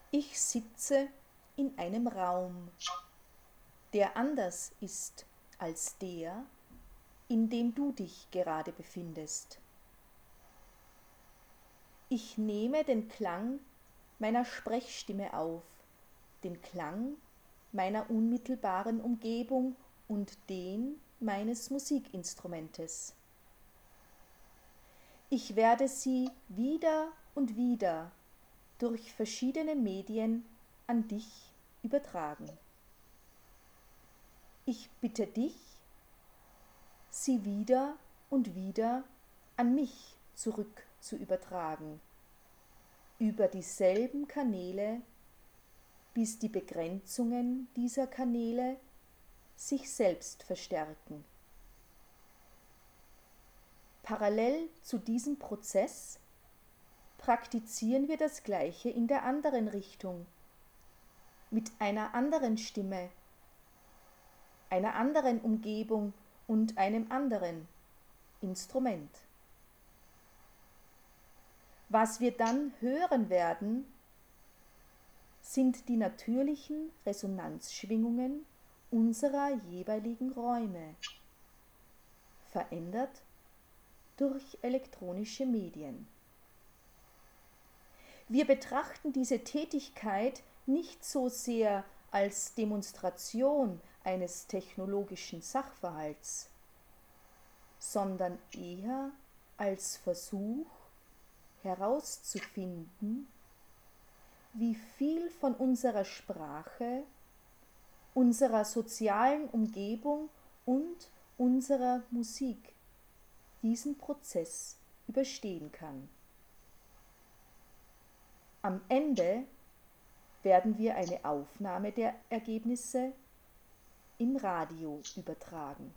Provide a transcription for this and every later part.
Ich sitze in einem Raum, der anders ist als der, in dem du dich gerade befindest. Ich nehme den Klang meiner Sprechstimme auf, den Klang meiner unmittelbaren Umgebung und den meines Musikinstrumentes. Ich werde sie wieder und wieder durch verschiedene Medien an dich übertragen. Ich bitte dich, sie wieder und wieder an mich zurück zu übertragen, über dieselben Kanäle, bis die Begrenzungen dieser Kanäle sich selbst verstärken. Parallel zu diesem Prozess praktizieren wir das Gleiche in der anderen Richtung, mit einer anderen Stimme, einer anderen Umgebung und einem anderen Instrument. Was wir dann hören werden, sind die natürlichen Resonanzschwingungen unserer jeweiligen Räume, verändert durch elektronische Medien. Wir betrachten diese Tätigkeit nicht so sehr als Demonstration eines technologischen Sachverhalts, sondern eher als Versuch herauszufinden, wie viel von unserer Sprache, unserer sozialen Umgebung und unserer Musik diesen Prozess überstehen kann. Am Ende werden wir eine Aufnahme der Ergebnisse im Radio übertragen.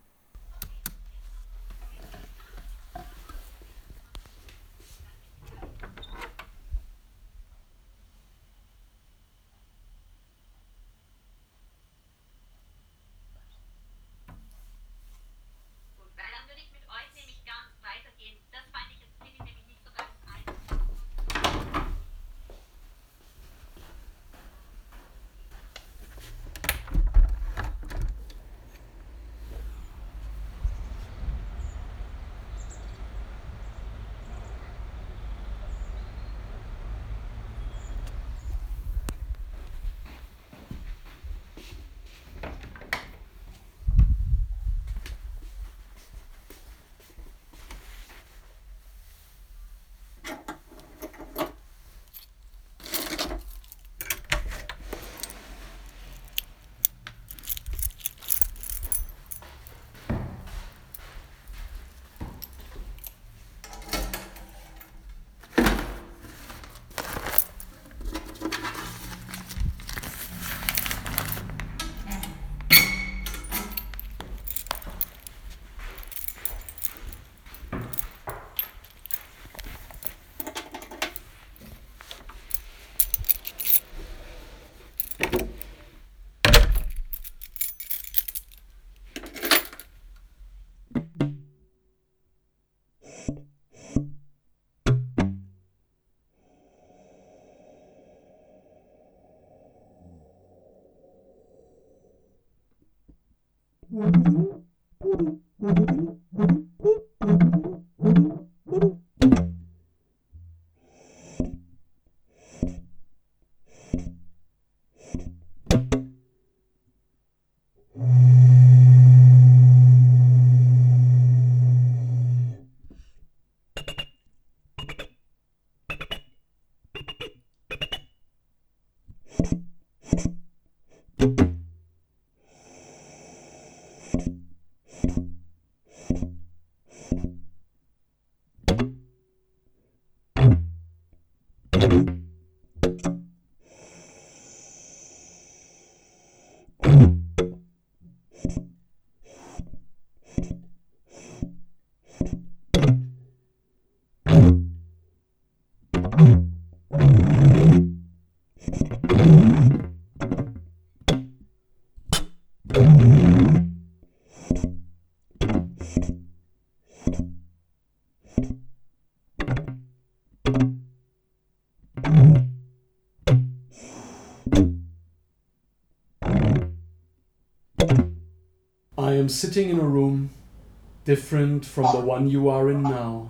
I am sitting in a room different from the one you are in now.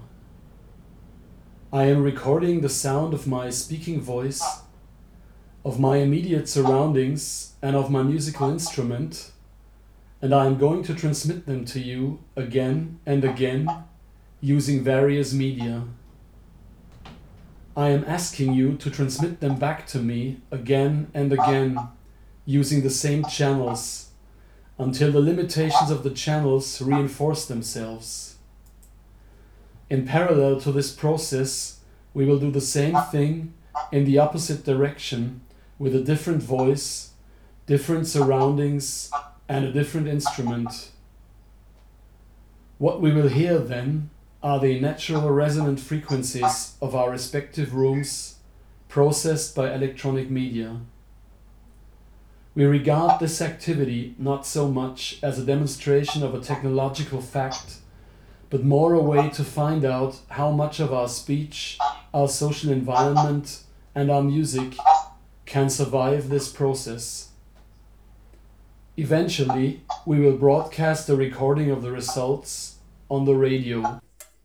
I am recording the sound of my speaking voice, of my immediate surroundings, and of my musical instrument, and I am going to transmit them to you again and again using various media. I am asking you to transmit them back to me again and again using the same channels until the limitations of the channels reinforce themselves. In parallel to this process, we will do the same thing in the opposite direction with a different voice, different surroundings, and a different instrument. What we will hear then are the natural resonant frequencies of our respective rooms processed by electronic media. We regard this activity not so much as a demonstration of a technological fact, but more a way to find out how much of our speech, our social environment, and our music can survive this process. Eventually, we will broadcast a recording of the results on the radio.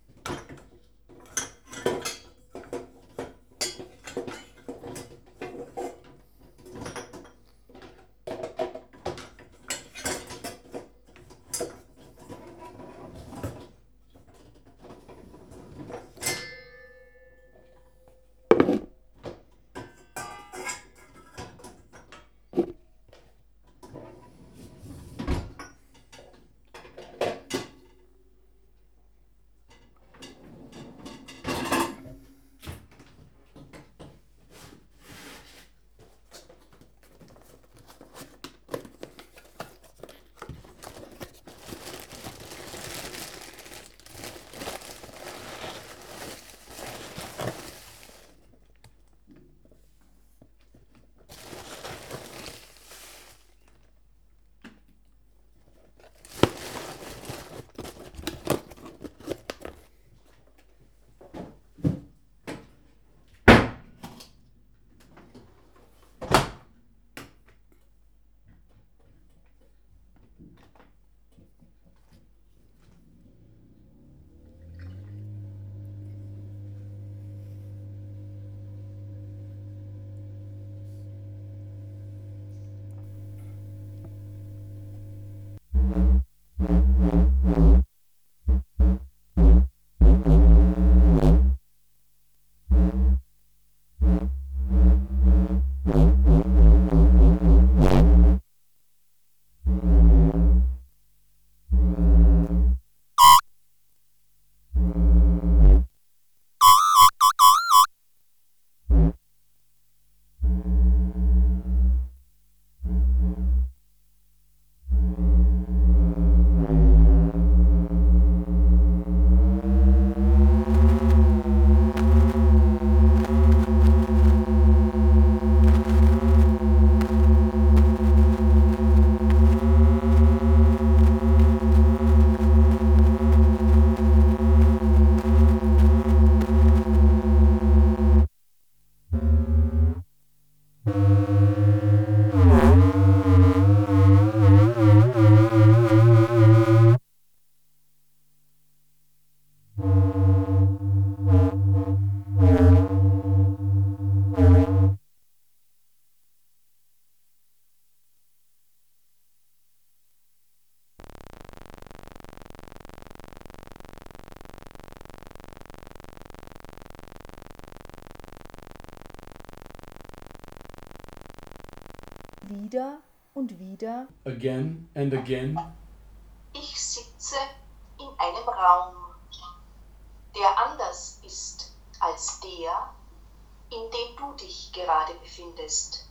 Wieder und wieder. Again and again. Ich sitze in einem Raum, der anders ist als der, in dem du dich gerade befindest.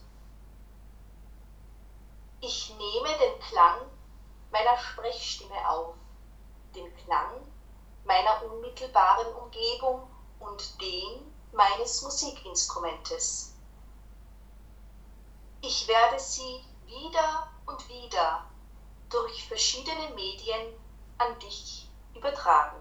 Ich nehme den Klang meiner Sprechstimme auf, den Klang meiner unmittelbaren Umgebung und den meines Musikinstrumentes. Ich werde sie wieder und wieder durch verschiedene Medien an dich übertragen.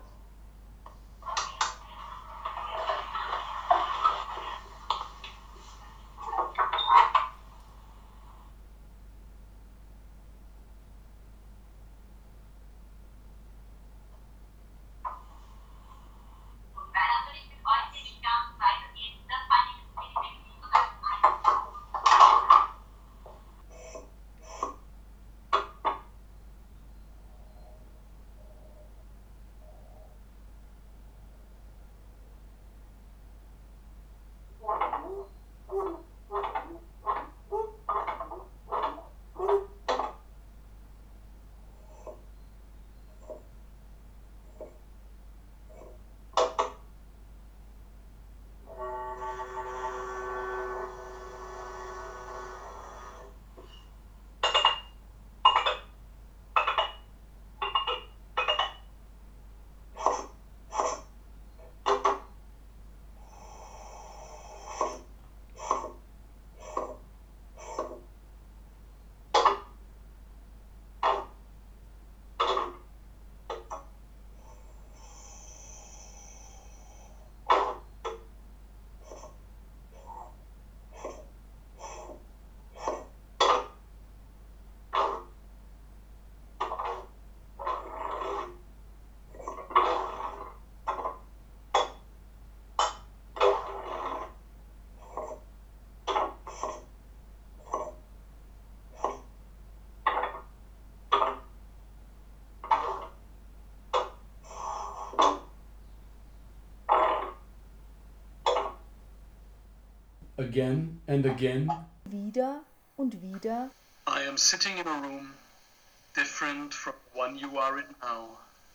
again and again. Wieder und wieder. I am sitting in a room different from the one you are in now.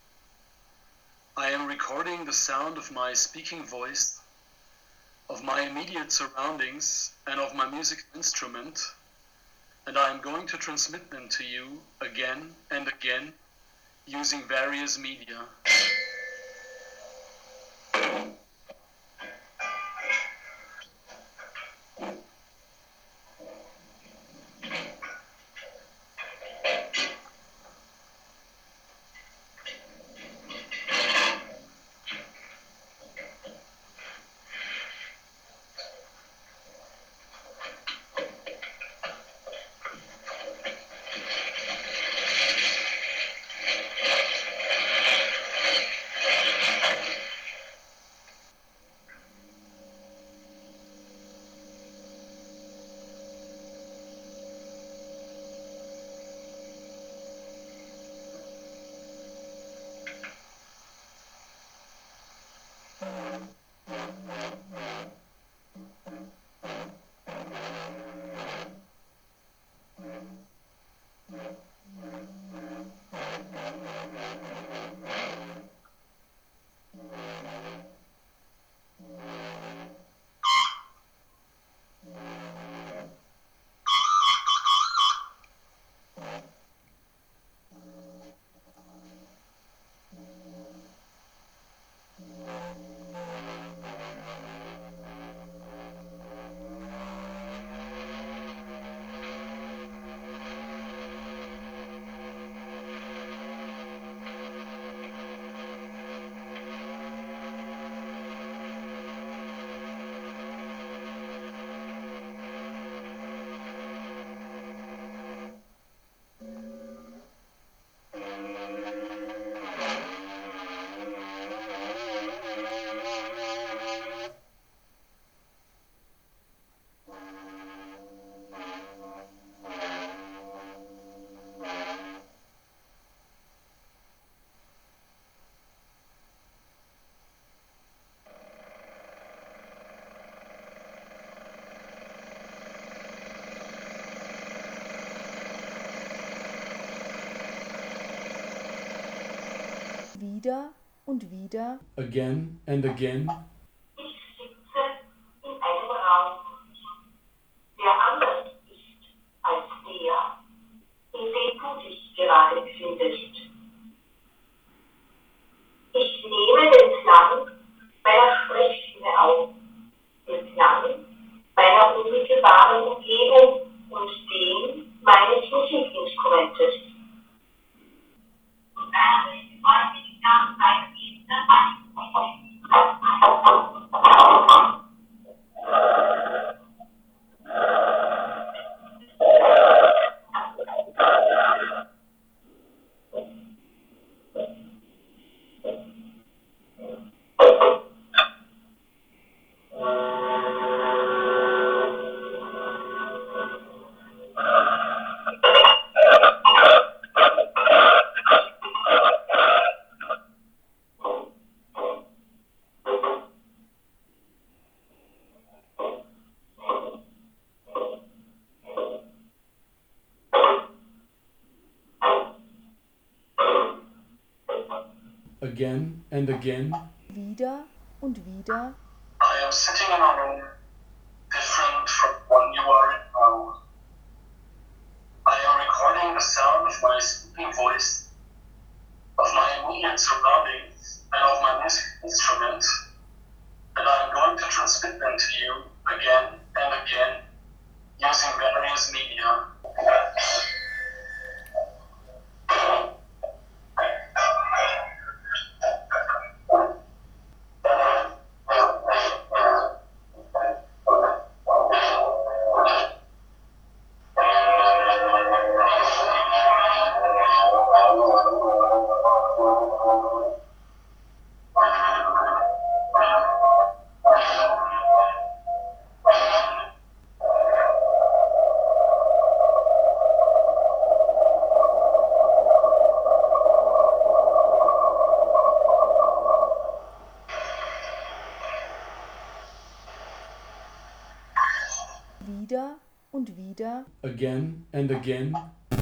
I am recording the sound of my speaking voice, of my immediate surroundings, and of my music instrument, and I am going to transmit them to you again and again using various media. Wieder und wieder. Again and again. Ich sitze in einem Raum, der anders ist als der, in dem du dich gerade befindest. Ich nehme den Klang meiner Sprechstimme auf, den Klang meiner unmittelbaren Umgebung und den meines Musikinstrumentes. Again and again. Wieder und wieder. I am sitting in a room different from the one you are in now. I am recording the sound of my speaking voice, of my immediate surroundings, and of my music instrument, and I am going to transmit them to you again and again using various media. und wieder, again and again,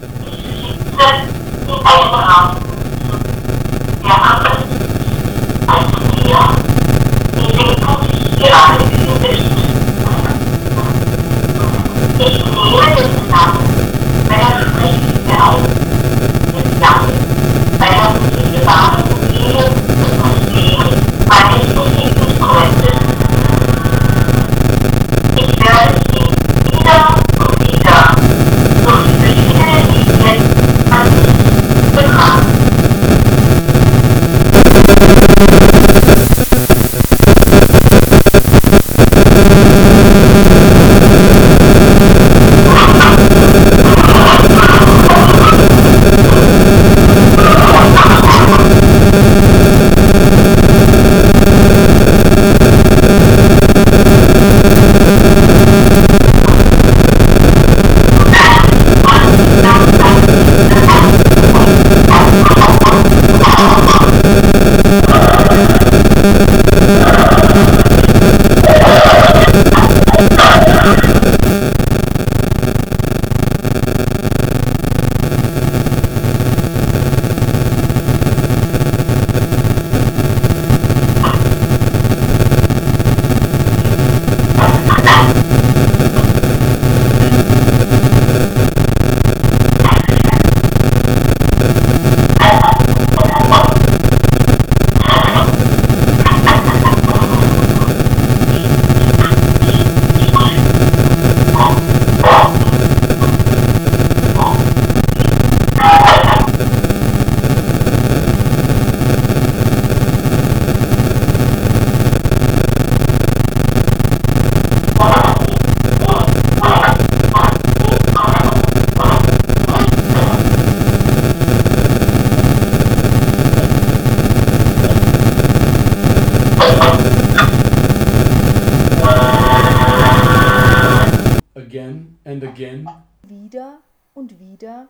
again and again, wieder und wieder,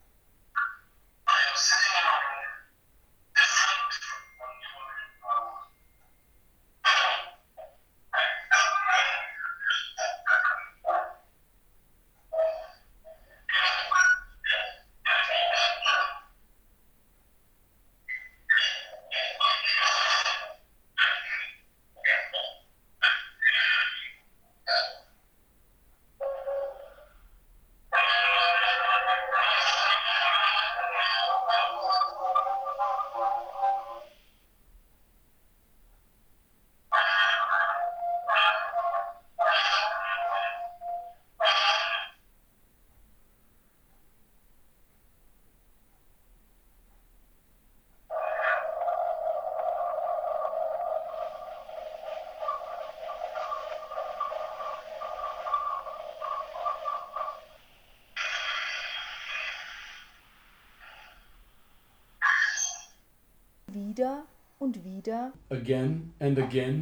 wieder und wieder, again and again,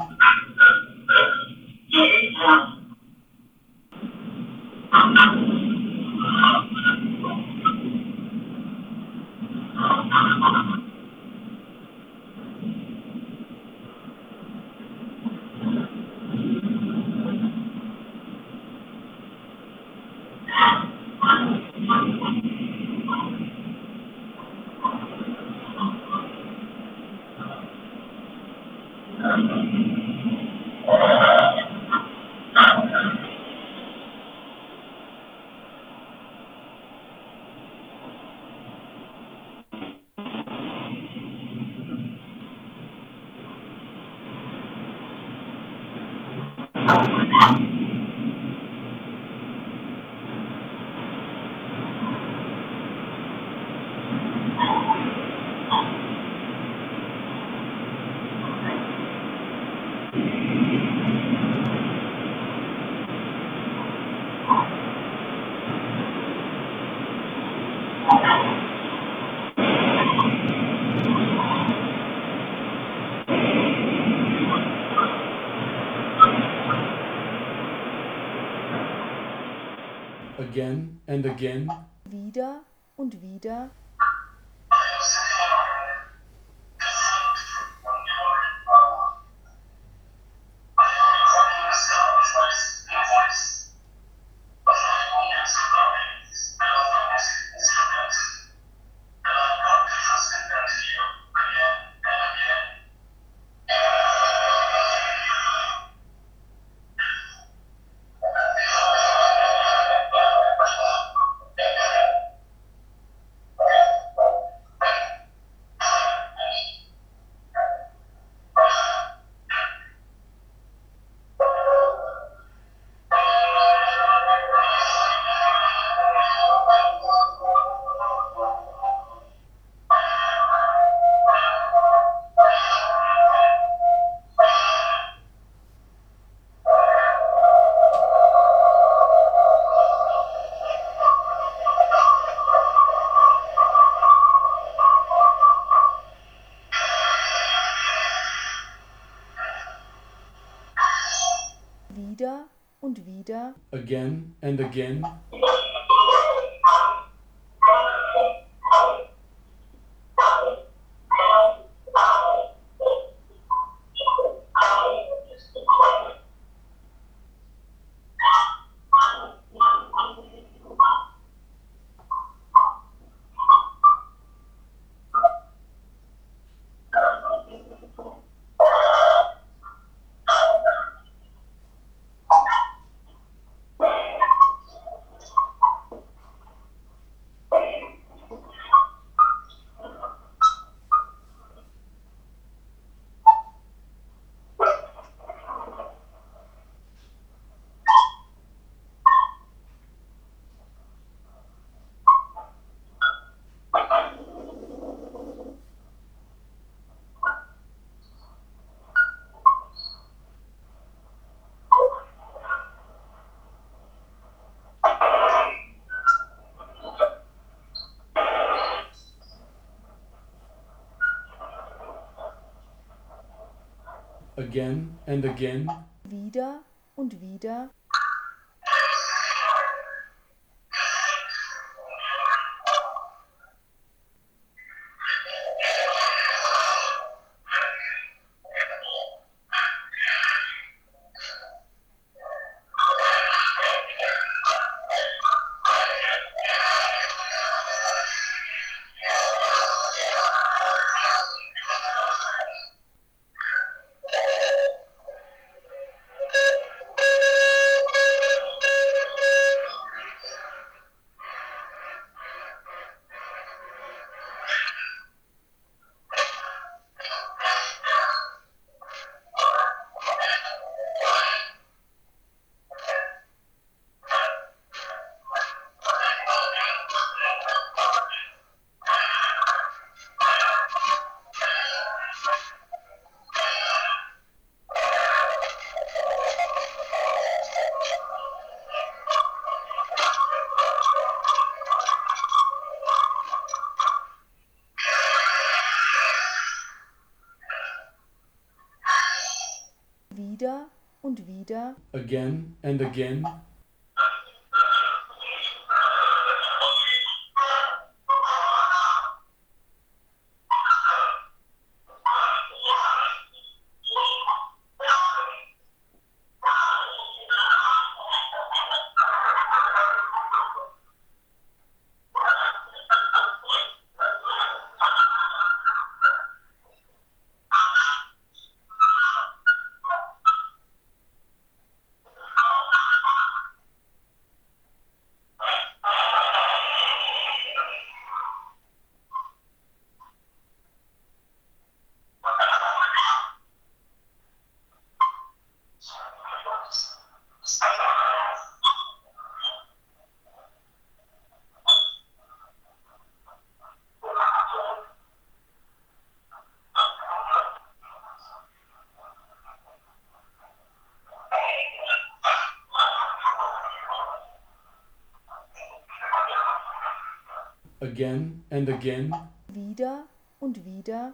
again and again, wieder und wieder, again and again, again and again, wieder und wieder, wieder und wieder, again and again, again and again, wieder und wieder,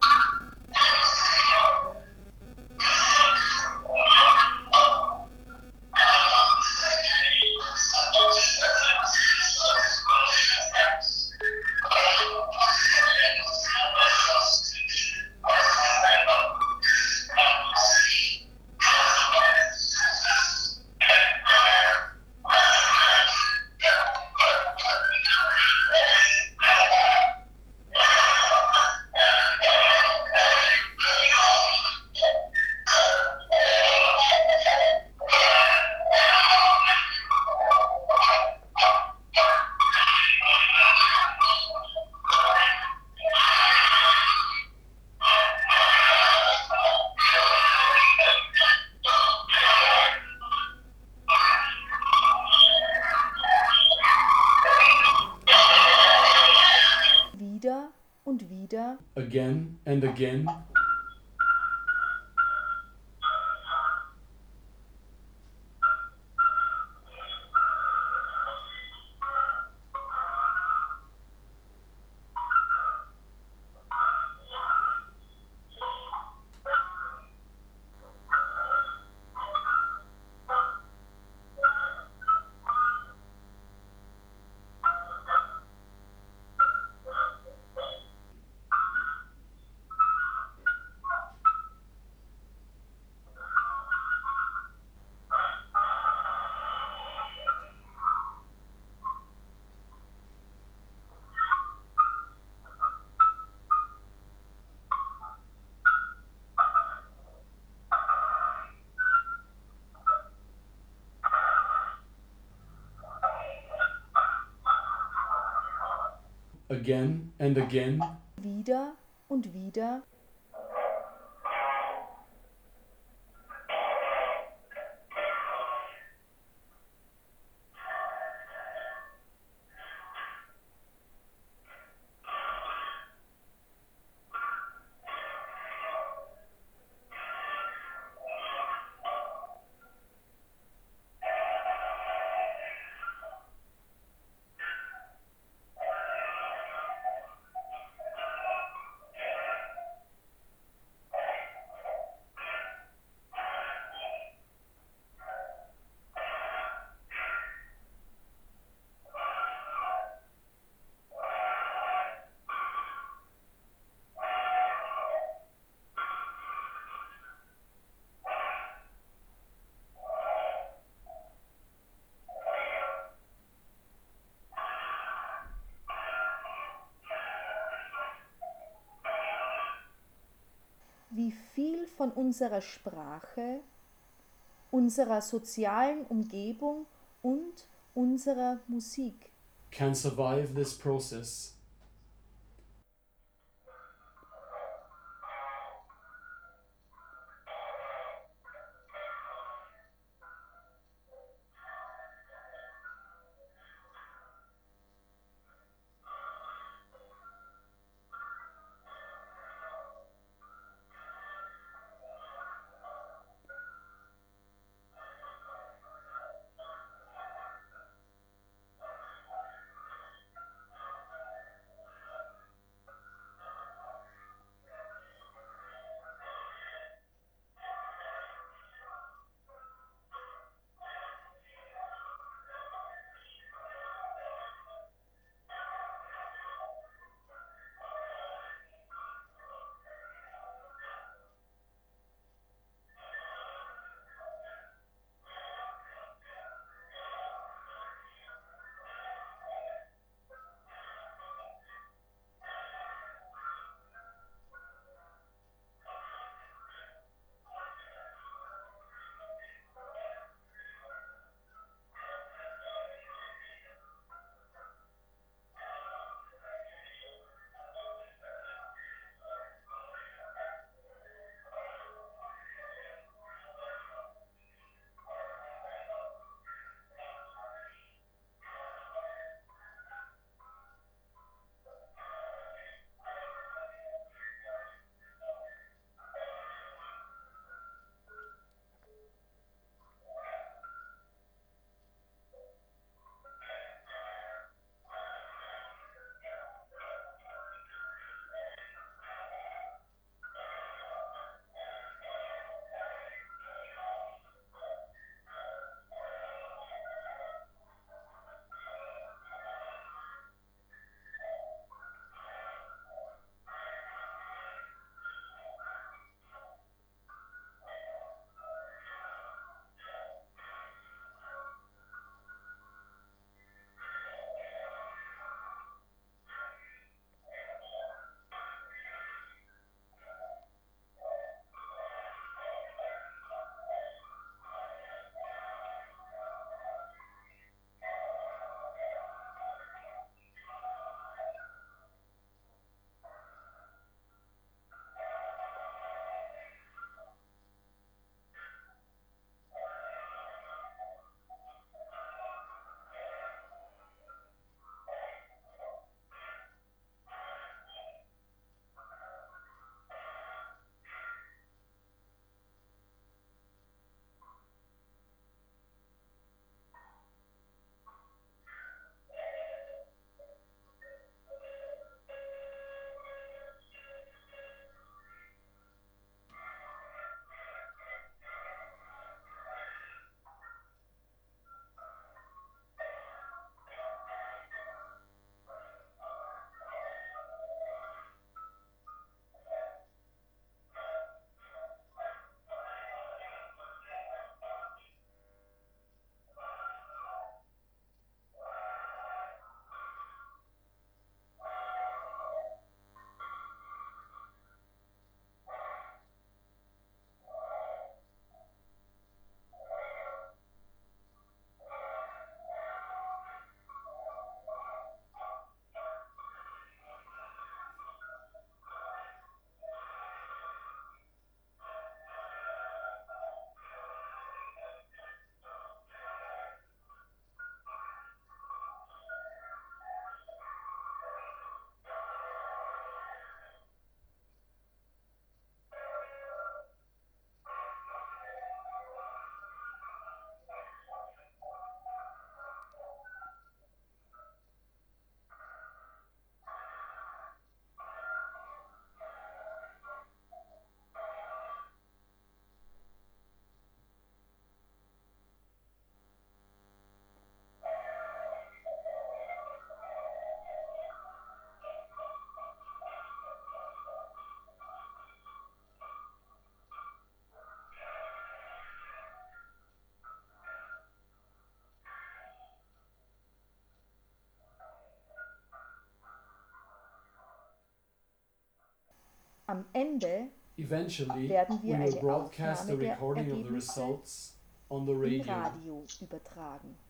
wieder und wieder, again and again, again and again, wieder und wieder, wie viel von unserer Sprache, unserer sozialen Umgebung und unserer Musik can survive this process. Am Ende Eventually, werden we wir will eine broadcast the Aufnahme der recording of the Ergebnisse results on the im radio. Radio übertragen.